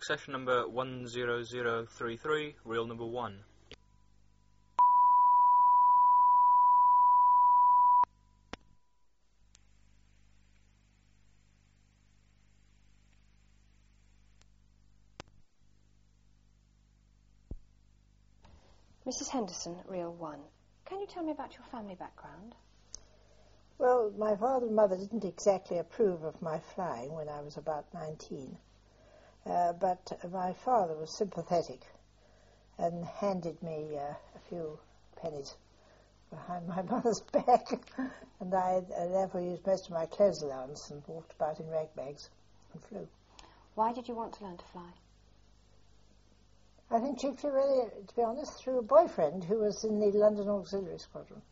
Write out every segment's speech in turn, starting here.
Session number 10033, reel number 1. Mrs. Henderson, reel 1. Can you tell me about your family background? Well, my father and mother didn't exactly approve of my flying when I was about 19. But my father was sympathetic and handed me a few pennies behind my mother's back, and I therefore used most of my clothes allowance and walked about in rag bags and flew. Why did you want to learn to fly? I think chiefly, really, to be honest, through a boyfriend who was in the London Auxiliary Squadron.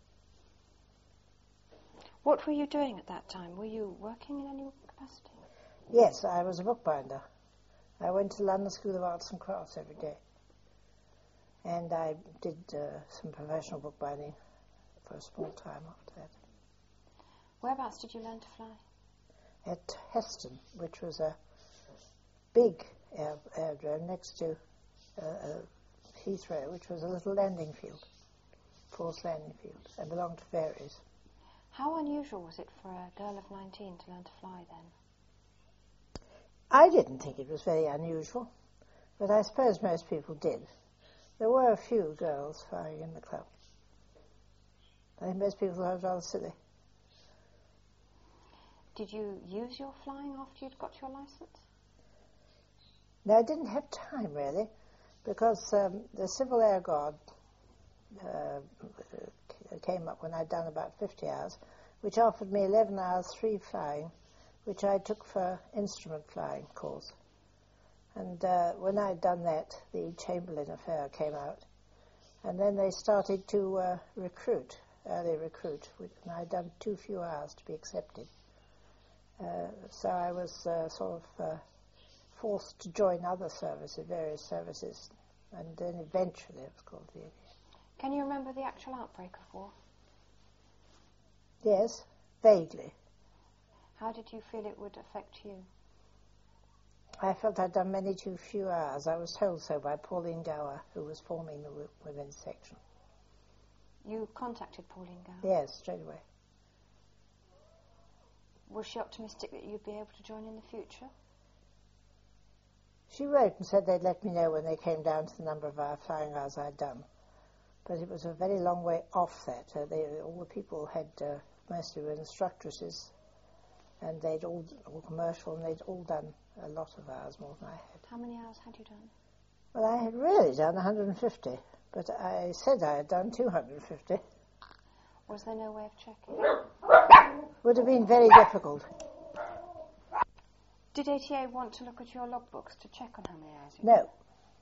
What were you doing at that time? Were you working in any capacity? Yes, I was a bookbinder. I went to the London School of Arts and Crafts every day. And I did some professional bookbinding for a small time after that. Whereabouts did you learn to fly? At Heston, which was a big aerodrome next to Heathrow, which was a little landing field, forced landing field, and belonged to Fairey's. How unusual was it for a girl of 19 to learn to fly then? I didn't think it was very unusual, but I suppose most people did. There were a few girls flying in the club. I think most people thought it was rather silly. Did you use your flying after you'd got your licence? No, I didn't have time, really, because the Civil Air Guard came up when I'd done about 50 hours, which offered me 11 hours free flying, which I took for instrument flying course. And when I'd done that, the Chamberlain affair came out, and then they started to early recruit, and I'd done too few hours to be accepted. So I was sort of forced to join other services, various services, and then eventually it was called the aviation. Can you remember the actual outbreak of war? Yes, vaguely. How did you feel it would affect you? I felt I'd done many too few hours. I was told so by Pauline Gower, who was forming the women's section. You contacted Pauline Gower? Yes, straight away. Was she optimistic that you'd be able to join in the future? She wrote and said they'd let me know when they came down to the number of flying hours I'd done. But it was a very long way off that. All the people had, mostly were instructresses, and they'd all commercial, and they'd all done a lot of hours more than I had. How many hours had you done? Well, I had really done 150, but I said I had done 250. Was there no way of checking? Would have been very difficult. Did ATA want to look at your logbooks to check on how many hours you did? No.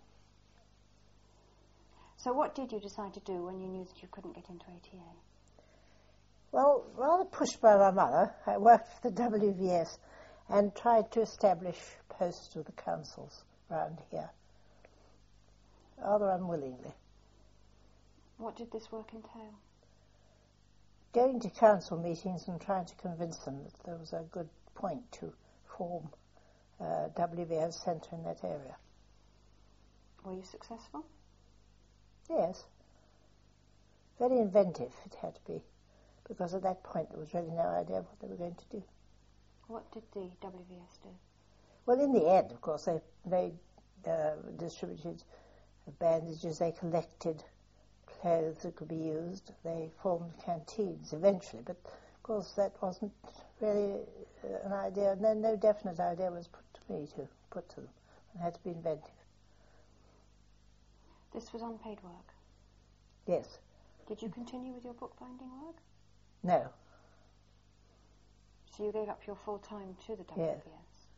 So what did you decide to do when you knew that you couldn't get into ATA? Well, rather pushed by my mother, I worked for the WVS and tried to establish posts with the councils round here, rather unwillingly. What did this work entail? Going to council meetings and trying to convince them that there was a good point to form a WVS centre in that area. Were you successful? Yes. Very inventive it had to be, because at that point there was really no idea what they were going to do. What did the WVS do? Well, in the end, of course, they distributed bandages, they collected clothes that could be used, they formed canteens eventually, but of course that wasn't really an idea, and then no definite idea was put to me to put to them. It had to be inventive. This was unpaid work? Yes. Did you continue with your bookbinding work? No. So you gave up your full time to the WVS? Yes.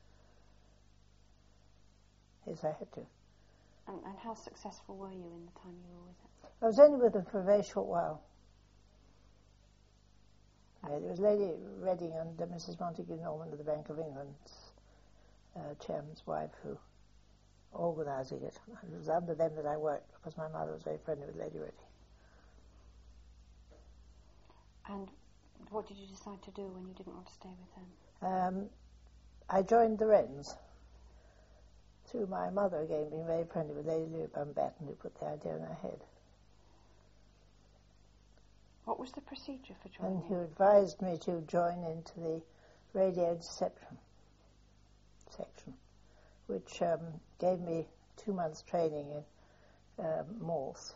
Yes, I had to. And how successful were you in the time you were with it? I was only with them for a very short while. There was Lady Reading and Mrs. Montague Norman of the Bank of England's chairman's wife who organising it. It was under them that I worked because my mother was very friendly with Lady Reading. And what did you decide to do when you didn't want to stay with them? I joined the Wrens. through my mother again being very friendly with Lady Louis Mountbatten, who put the idea in her head. What was the procedure for joining? And who advised me to join into the radio interception section, which gave me 2 months training in Morse,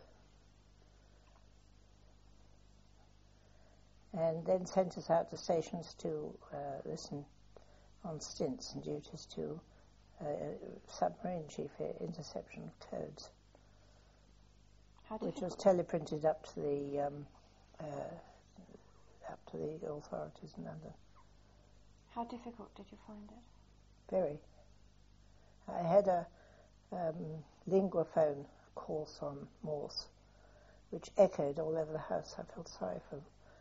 and then sent us out to stations to listen on stints and duties to submarine chief interception codes, which was teleprinted up to the authorities in London. How difficult did you find it? Very. I had a linguaphone course on Morse, which echoed all over the house. I felt sorry for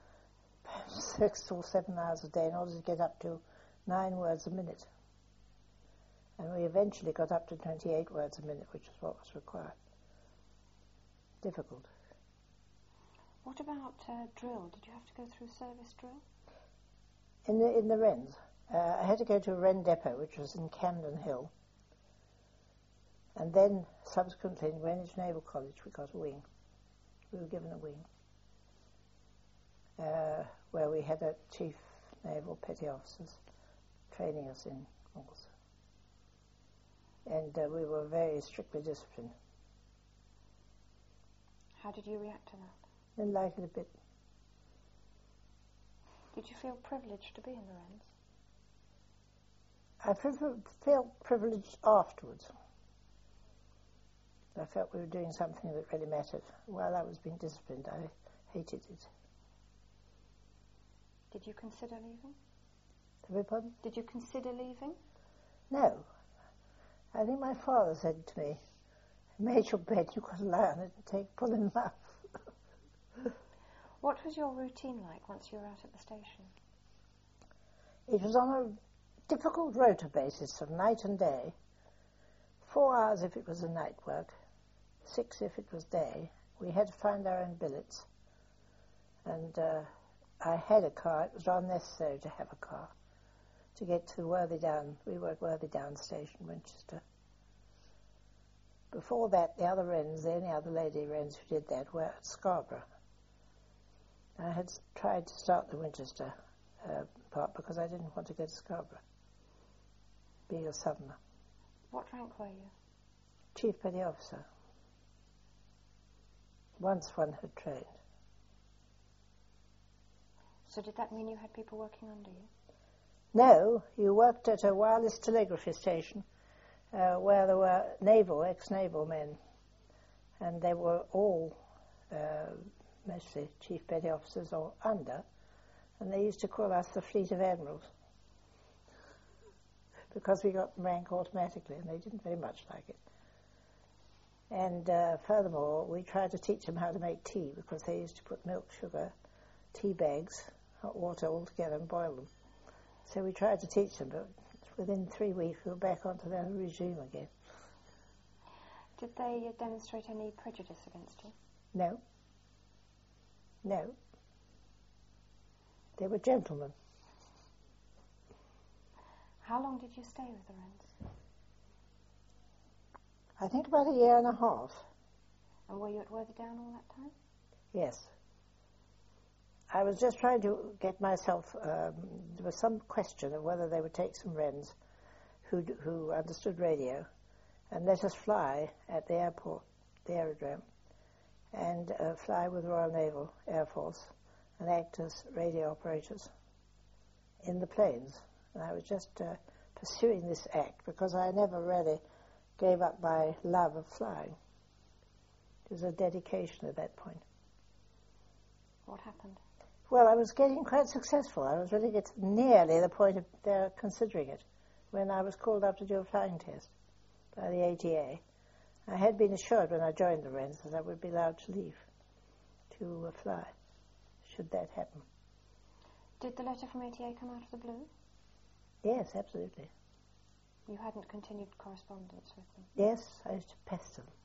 6 or 7 hours a day in order to get up to 9 words a minute. And we eventually got up to 28 words a minute, which is what was required. Difficult. What about drill? Did you have to go through service drill? In the Wrens. I had to go to a Wren depot, which was in Camden Hill. And then, subsequently, in Greenwich Naval College, we got a wing. We were given a wing, where we had a chief naval petty officers training us in Morse. And we were very strictly disciplined. How did you react to that? Didn't like it a bit. Did you feel privileged to be in the Wrens? I felt privileged afterwards. I felt we were doing something that really mattered. While I was being disciplined, I hated it. Did you consider leaving? Beg your pardon? Did you consider leaving? No. I think my father said to me, "Made your bed, you've got to lie on it and pull him up." What was your routine like once you were out at the station? It was on a difficult rota basis of night and day. 4 hours if it was a night work, 6 if it was day. We had to find our own billets. And I had a car. It was rather necessary to have a car to get to Worthy Down. We were at Worthy Down Station, Winchester. Before that, the other Wrens, the only other lady Wrens who did that, were at Scarborough. I had tried to start the Winchester part because I didn't want to go to Scarborough, being a southerner. What rank were you? Chief Petty Officer. Once one had trained. So did that mean you had people working under you? No, you worked at a wireless telegraphy station where there were ex-naval men, and they were all mostly Chief Petty Officers or under, and they used to call us the Fleet of Admirals because we got rank automatically, and they didn't very much like it. And furthermore, we tried to teach them how to make tea because they used to put milk, sugar, tea bags, hot water all together and boil them. So we tried to teach them, but within 3 weeks we were back onto their regime again. Did they demonstrate any prejudice against you? No. No. They were gentlemen. How long did you stay with the Wrens? I think about a year and a half. And were you at Worthy Down all that time? Yes. I was just trying to get myself, there was some question of whether they would take some Wrens who understood radio and let us fly at the airport, the aerodrome, and fly with the Royal Naval Air Force and act as radio operators in the planes. And I was just pursuing this act because I never really gave up my love of flying. It was a dedication at that point. What happened? Well, I was getting quite successful. I was really getting nearly the point of their considering it when I was called up to do a flying test by the ATA. I had been assured when I joined the Wrens that I would be allowed to leave to fly, should that happen. Did the letter from ATA come out of the blue? Yes, absolutely. You hadn't continued correspondence with them? Yes, I used to pester them.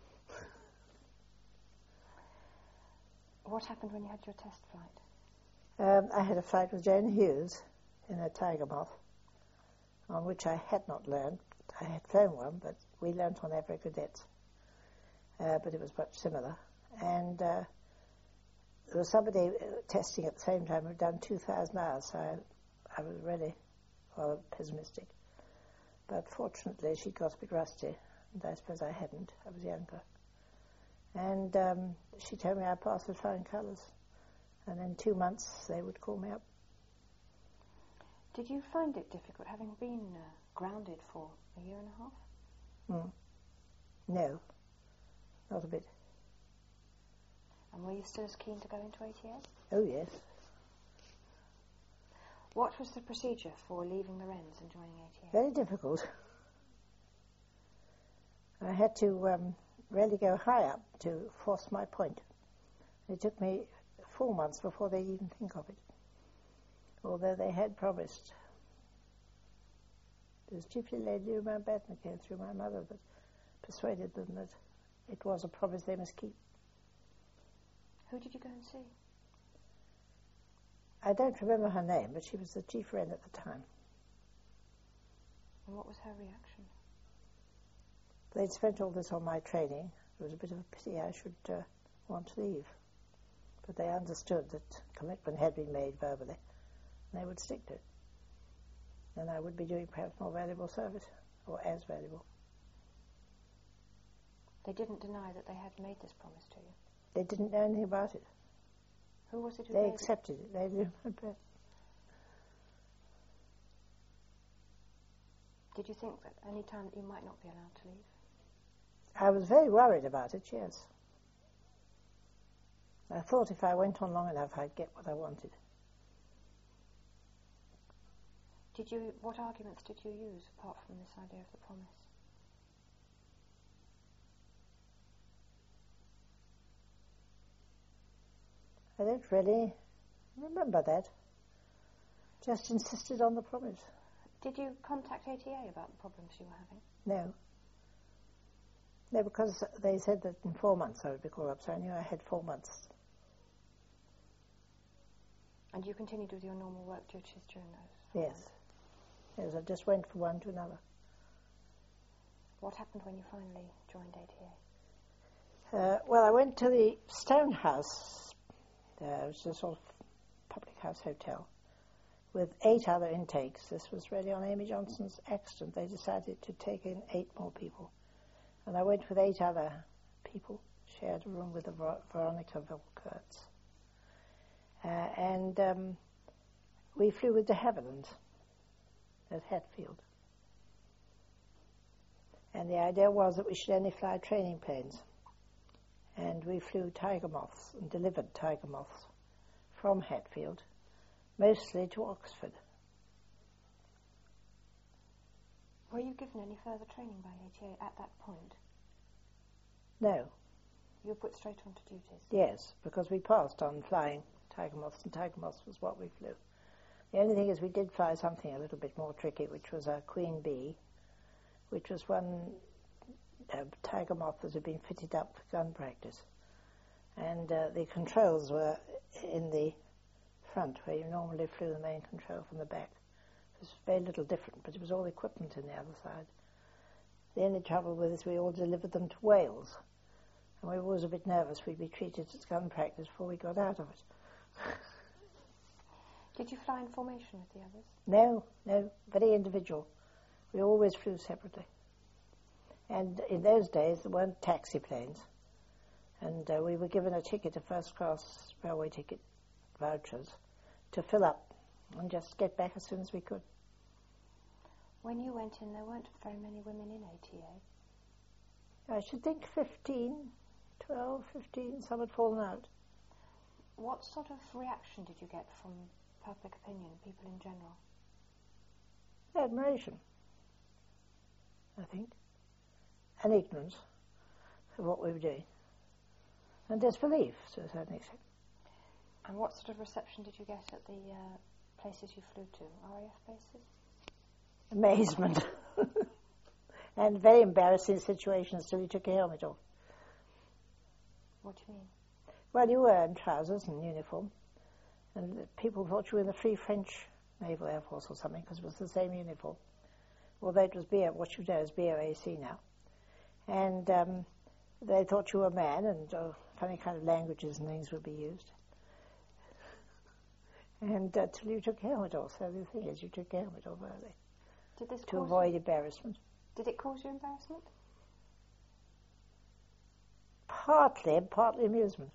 What happened when you had your test flight? I had a flight with Jane Hughes in a Tiger Moth, on which I had not learned I had flown one, but we learnt on Avro Cadets, but it was much similar. And there was somebody testing at the same time who had done 2,000 hours, so I was really rather pessimistic. But fortunately, she got a bit rusty, and I suppose I hadn't. I was younger. And she told me I passed with flying colours. And in 2 months, they would call me up. Did you find it difficult, having been grounded for a year and a half? No, not a bit. And were you still as keen to go into ATA? Oh, yes. What was the procedure for leaving the Wrens and joining ATA? Very difficult. I had to really go high up to force my point. It took me 4 months before they'd even think of it, although they had promised. It was chiefly Lady Mountbatten came through my mother that persuaded them that it was a promise they must keep. Who did you go and see? I don't remember her name, but she was the chief Wren at the time. And what was her reaction? They'd spent all this on my training. It was a bit of a pity I should want to leave. But they understood that commitment had been made verbally, and they would stick to it. And I would be doing perhaps more valuable service, or as valuable. They didn't deny that they had made this promise to you? They didn't know anything about it. Who was it who They made accepted it. They knew my best. Did you think that any time that you might not be allowed to leave? I was very worried about it, yes. I thought if I went on long enough, I'd get what I wanted. What arguments did you use, apart from this idea of the promise? I don't really remember that. Just insisted on the promise. Did you contact ATA about the problems you were having? No. No, because they said that in 4 months I would be called up, so I knew I had 4 months. And you continued with your normal work duties during those? Yes. Yes, I just went from one to another. What happened when you finally joined ATA? Well, I went to the Stone House. It was a sort of public house hotel with 8 other intakes. This was really on Amy Johnson's accident. They decided to take in 8 more people. And I went with 8 other people, shared a room with Veronica Volkerts. And we flew with de Havilland at Hatfield. And the idea was that we should only fly training planes. And we flew Tiger Moths and delivered Tiger Moths from Hatfield, mostly to Oxford. Were you given any further training by ATA at that point? No. You were put straight onto duties? Yes, because we passed on flying Tiger Moths, and Tiger Moths was what we flew. The only thing is we did fly something a little bit more tricky, which was a Queen Bee, which was one Tiger Moth that had been fitted up for gun practice. And the controls were in the front, where you normally flew the main control from the back. It was very little different, but it was all equipment in the other side. The only trouble with it is we all delivered them to Wales, and we were always a bit nervous we'd be treated as gun practice before we got out of it. Did you fly in formation with the others? No, very individual. We always flew separately. And in those days there weren't taxi planes, and we were given a ticket, a first-class railway ticket, vouchers, to fill up and just get back as soon as we could. When you went in, there weren't very many women in ATA? I should think 12, 15, some had fallen out. What sort of reaction did you get from public opinion, people in general? Admiration, I think, and ignorance of what we were doing, and disbelief to a certain extent. And what sort of reception did you get at the places you flew to, RAF bases? Amazement. And very embarrassing situations till you took your helmet off. What do you mean? Well, you were in trousers and uniform, and people thought you were in the Free French Naval Air Force or something, because it was the same uniform. although it was what you know is BOAC now. And they thought you were a man, and funny kind of languages and things would be used. And till you took your helmet off. So the thing is, you took your helmet off early. Did this to avoid embarrassment. Did it cause you embarrassment? Partly amusement.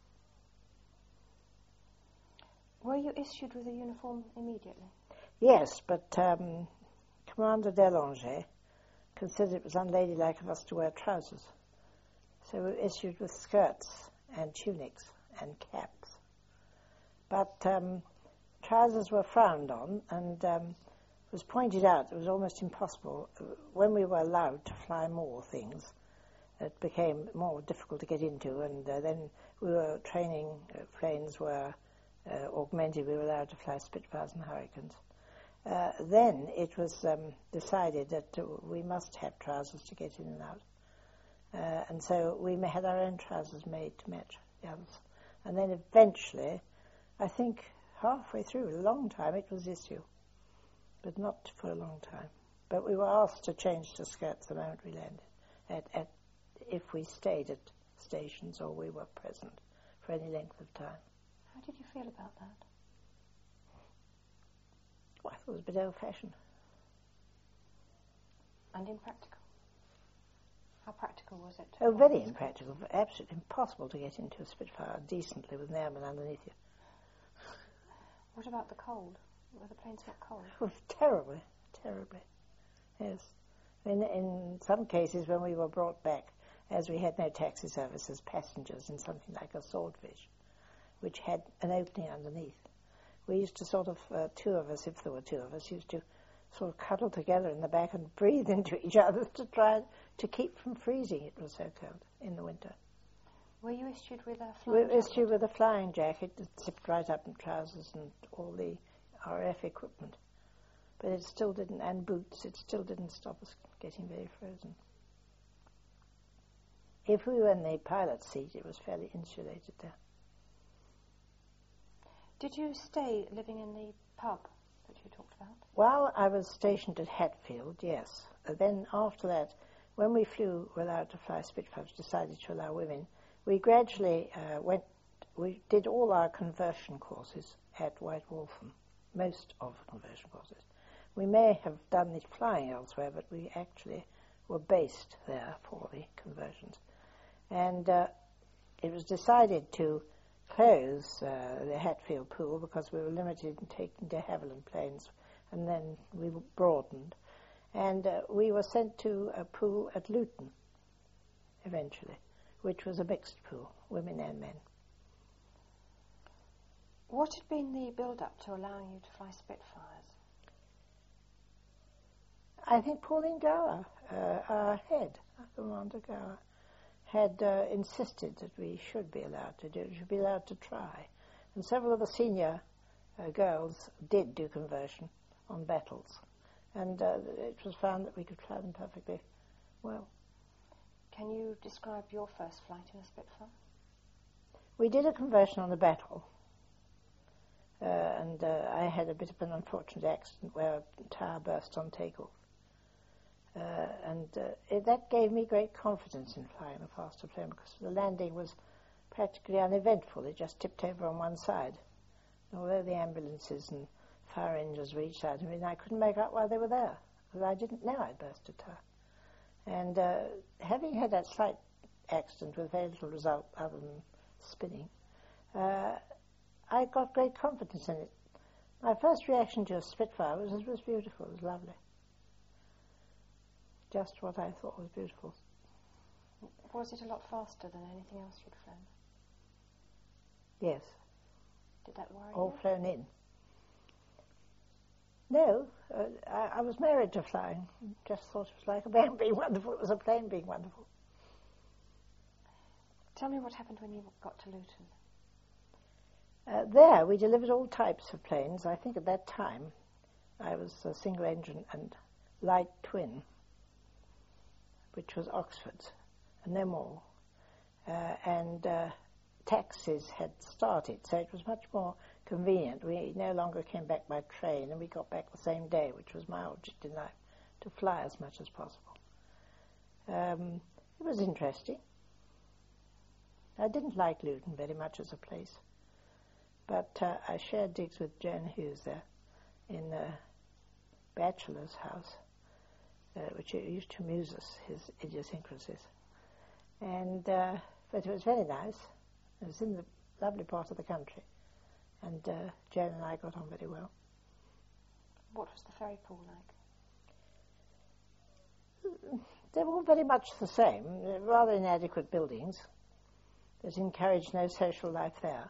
Were you issued with a uniform immediately? Yes, but Commander Delanger considered it was unladylike of us to wear trousers. So we were issued with skirts and tunics and caps. But trousers were frowned on, and it was pointed out it was almost impossible. When we were allowed to fly more things, it became more difficult to get into, and then we were training planes were augmented. We were allowed to fly Spitfires and Hurricanes. Then it was decided that we must have trousers to get in and out. And so we had our own trousers made to match the others. And then eventually, I think halfway through, a long time, it was issue. But not for a long time. But we were asked to change to skirts the moment we landed, if we stayed at stations or we were present for any length of time. How did you feel about that? Well, I thought it was a bit old-fashioned. And impractical? How practical was it? Oh, very impractical. Absolutely impossible to get into a Spitfire decently with an airman underneath you. What about the cold? Were the planes not cold? Oh, terribly. Yes. In some cases, when we were brought back, as we had no taxi service as passengers in something like a Swordfish, which had an opening underneath, we used to sort of, two of us, if there were two of us, used to sort of cuddle together in the back and breathe into each other to try to keep from freezing. It was so cold in the winter. Were you issued with a flying jacket? We were issued with a flying jacket that zipped right up in trousers and all the RF equipment. But it still didn't, and boots, it still didn't stop us getting very frozen. If we were in the pilot's seat, it was fairly insulated there. Did you stay living in the pub that you talked about? While I was stationed at Hatfield, yes. Then after that, when we were allowed to fly Spitfires, decided to allow women, we gradually we did all our conversion courses at White Waltham, most of the conversion courses. We may have done the flying elsewhere, but we actually were based there for the conversions. And it was decided to close the Hatfield pool because we were limited in taking de Havilland planes, and then we were broadened. And we were sent to a pool at Luton, eventually, which was a mixed pool, women and men. What had been the build-up to allowing you to fly Spitfires? I think Pauline Gower, our head, Commander Gower, had insisted that we should be allowed to do it, should be allowed to try. And several of the senior girls did do conversion on battles. And it was found that we could fly them perfectly well. Can you describe your first flight in a Spitfire? We did a conversion on the battle. And I had a bit of an unfortunate accident where a tire burst on takeoff. That gave me great confidence in flying a faster plane because the landing was practically uneventful. It just tipped over on one side. And although the ambulances and fire engines were each side of me, I couldn't make out why they were there because I didn't know I'd burst a tire. And having had that slight accident with very little result other than spinning, I got great confidence in it. My first reaction to a Spitfire was it was beautiful, it was lovely. Just what I thought was beautiful. Was it a lot faster than anything else you'd flown? Yes. Did that worry you? All flown in. No, I was married to flying. Just thought it was like a plane being wonderful. It was a plane being wonderful. Tell me what happened when you got to Luton. There, we delivered all types of planes. I think at that time, I was a single engine and light twin, which was Oxford's, and no more. Taxis had started, so it was much more convenient. We no longer came back by train, and we got back the same day, which was my object in life, to fly as much as possible. It was interesting. I didn't like Luton very much as a place, but I shared digs with Joan Hughes there in a bachelor's house, which used to amuse us, his idiosyncrasies. And but it was very nice. It was in the lovely part of the country, and Joan and I got on very well. What was the ferry pool like? They were all very much the same, rather inadequate buildings that encouraged no social life there.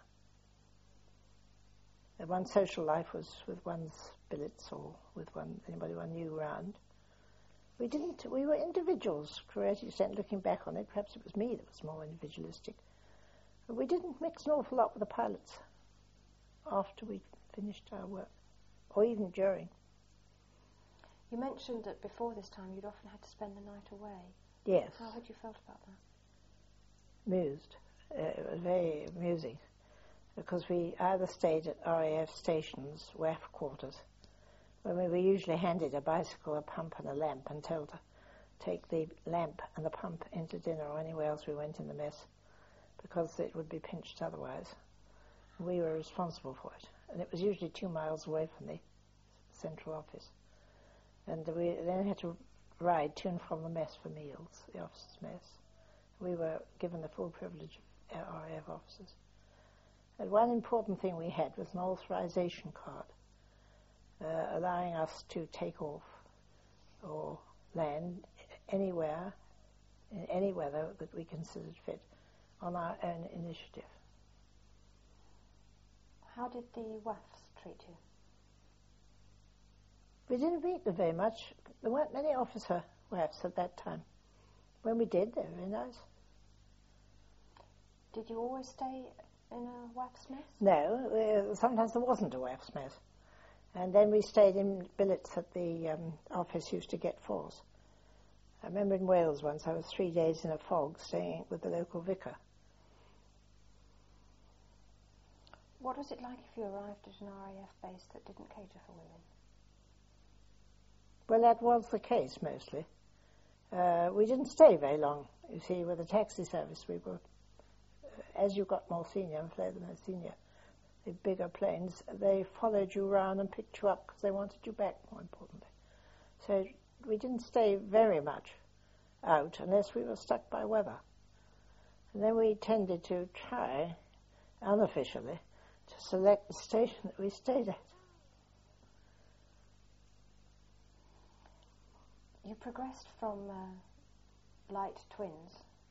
The one social life was with one's billets or with anybody one knew around. We were individuals, to a great extent, looking back on it. Perhaps it was me that was more individualistic. But we didn't mix an awful lot with the pilots after we finished our work, or even during. You mentioned that before this time you'd often had to spend the night away. Yes. How had you felt about that? Amused. It was very amusing, because we either stayed at RAF stations, WAF quarters, when we were usually handed a bicycle, a pump and a lamp, and told to take the lamp and the pump into dinner or anywhere else we went in the mess, because it would be pinched otherwise. We were responsible for it, and it was usually 2 miles away from the central office. And we then had to ride to and from the mess for meals, the officers' mess. We were given the full privilege of RAF officers. And one important thing we had was an authorization card, allowing us to take off or land anywhere, in any weather that we considered fit, on our own initiative. How did the WAFs treat you? We didn't meet them very much. There weren't many officer WAFs at that time. When we did, they were very nice. Did you always stay in a WAF's mess? No, sometimes there wasn't a WAF's mess. And then we stayed in billets that the office used to get for us. I remember in Wales once I was 3 days in a fog staying with the local vicar. What was it like if you arrived at an RAF base that didn't cater for women? Well, that was the case mostly. We didn't stay very long. You see, with the taxi service, we were, as you got more senior and flew the more senior, the bigger planes, they followed you around and picked you up because they wanted you back, more importantly. So we didn't stay very much out unless we were stuck by weather. And then we tended to try, unofficially, to select the station that we stayed at. You progressed from light twins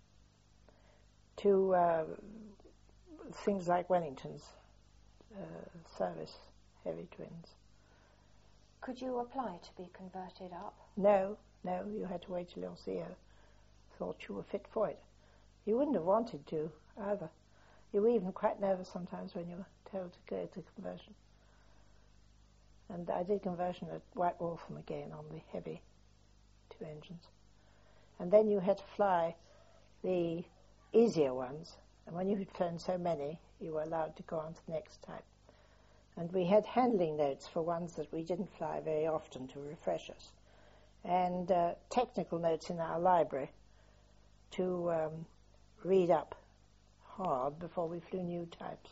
to things like Wellington's service heavy twins. Could you apply to be converted up? No, you had to wait till your CEO thought you were fit for it. You wouldn't have wanted to either. You were even quite nervous sometimes when you were told to go to conversion. And I did conversion at White Waltham again on the heavy 2 engines. And then you had to fly the easier ones, and when you had flown so many, you were allowed to go on to the next type. And we had handling notes for ones that we didn't fly very often to refresh us, and technical notes in our library to read up hard before we flew new types.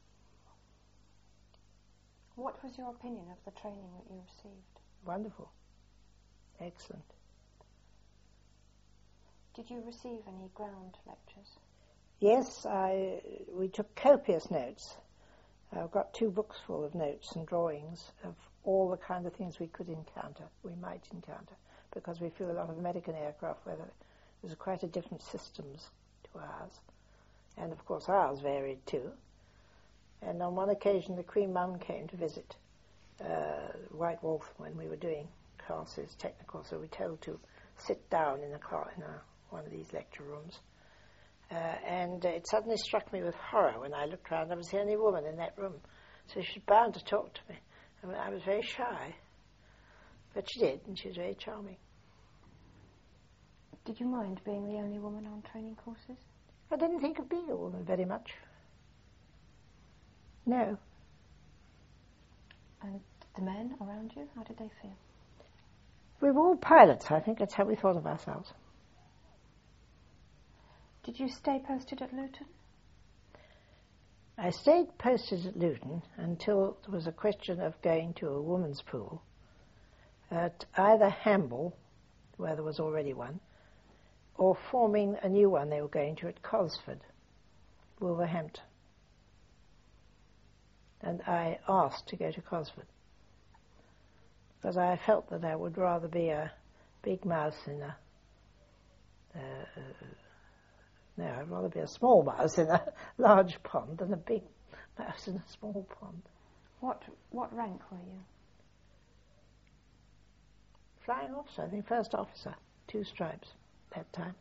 What was your opinion of the training that you received? Wonderful. Excellent. Did you receive any ground lectures? Yes, we took copious notes. I've got 2 books full of notes and drawings of all the kind of things we might encounter, because we flew a lot of American aircraft where there was quite a different systems to ours. And of course ours varied too. And on one occasion the Queen Mum came to visit White Wolf when we were doing classes, technical, so we were told to sit down in one of these lecture rooms. And it suddenly struck me with horror when I looked round. I was the only woman in that room, so she was bound to talk to me. And I was very shy, but she did, and she was very charming. Did you mind being the only woman on training courses? I didn't think of being a woman very much. No. And the men around you, how did they feel? We were all pilots, I think. That's how we thought of ourselves. Did you stay posted at Luton? I stayed posted at Luton until there was a question of going to a women's pool at either Hamble, where there was already one, or forming a new one they were going to at Cosford, Wolverhampton. And I asked to go to Cosford because I felt that I would rather be a big mouse in a no, I'd rather be a small mouse in a large pond than a big mouse in a small pond. What rank were you? Flying officer, I think first officer, 2 stripes that time.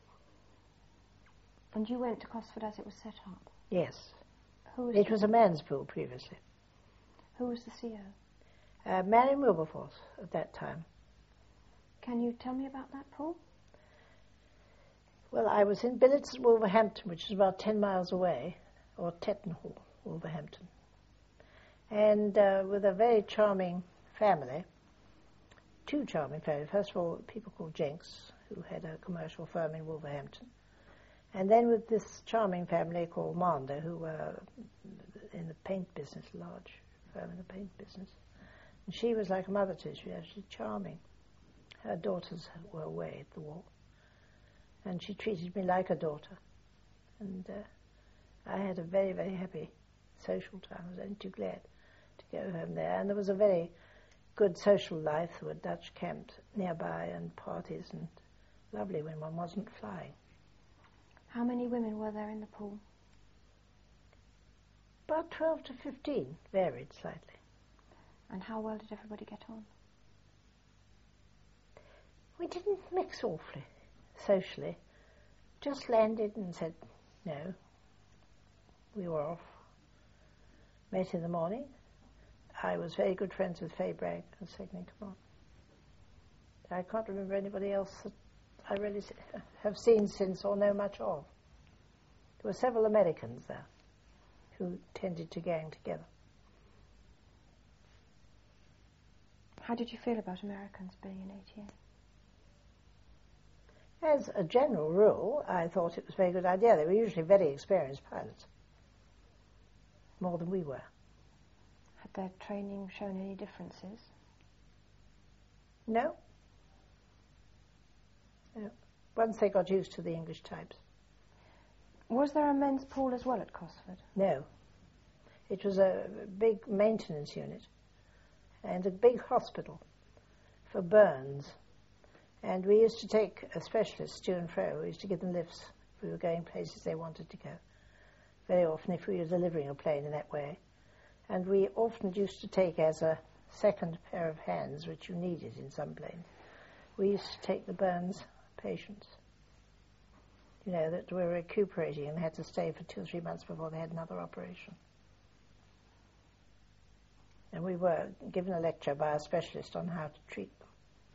And you went to Cosford as it was set up? Yes. It was a man's pool previously. Who was the CEO? Marion Wilberforce at that time. Can you tell me about that pool? Well, I was in billets at Wolverhampton, which is about 10 miles away, or Tettenhall, Wolverhampton, and with a very charming family, 2 charming families. First of all, people called Jenks, who had a commercial firm in Wolverhampton, and then with this charming family called Mander, who were in the paint business, large firm in the paint business. And she was like a mother to us. She was actually charming. Her daughters were away at the war. And she treated me like a daughter. And I had a very, very happy social time. I was only too glad to go home there. And there was a very good social life. There were Dutch camps nearby and parties, and lovely when one wasn't flying. How many women were there in the pool? About 12 to 15, varied slightly. And how well did everybody get on? We didn't mix awfully. Socially, just landed and said no. We were off. Met in the morning. I was very good friends with Fay Bragg, the second in command. I can't remember anybody else that I really have seen since or know much of. There were several Americans there who tended to gang together. How did you feel about Americans being in ATA? As a general rule, I thought it was a very good idea. They were usually very experienced pilots, more than we were. Had their training shown any differences? No. No. Once they got used to the English types. Was there a men's pool as well at Cosford? No. It was a big maintenance unit and a big hospital for burns. And we used to take a specialist to and fro. We used to give them lifts if we were going places they wanted to go. Very often if we were delivering a plane in that way. And we often used to take as a second pair of hands, which you needed in some planes. We used to take the burns patients, you know, that were recuperating and had to stay for 2 or 3 months before they had another operation. And we were given a lecture by a specialist on how to treat them.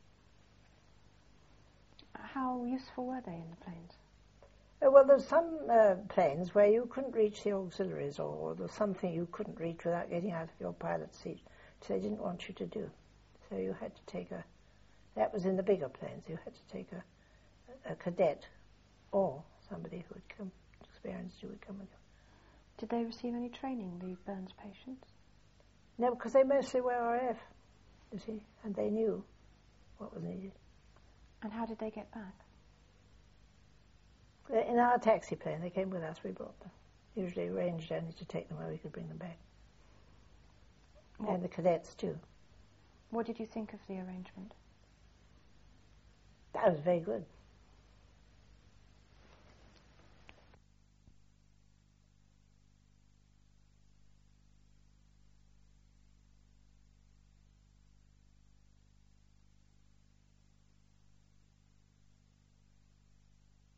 How useful were they in the planes? Well, there's some planes where you couldn't reach the auxiliaries, or there's something you couldn't reach without getting out of your pilot's seat, which they didn't want you to do. So you had to take that was in the bigger planes, you had to take a cadet or somebody who had come experienced who would come with you. Did they receive any training, the burns patients? No, because they mostly were RAF, you see, and they knew what was needed. And how did they get back? In our taxi plane, they came with us, we brought them. Usually arranged only to take them where we could bring them back. And the cadets too. What did you think of the arrangement? That was very good.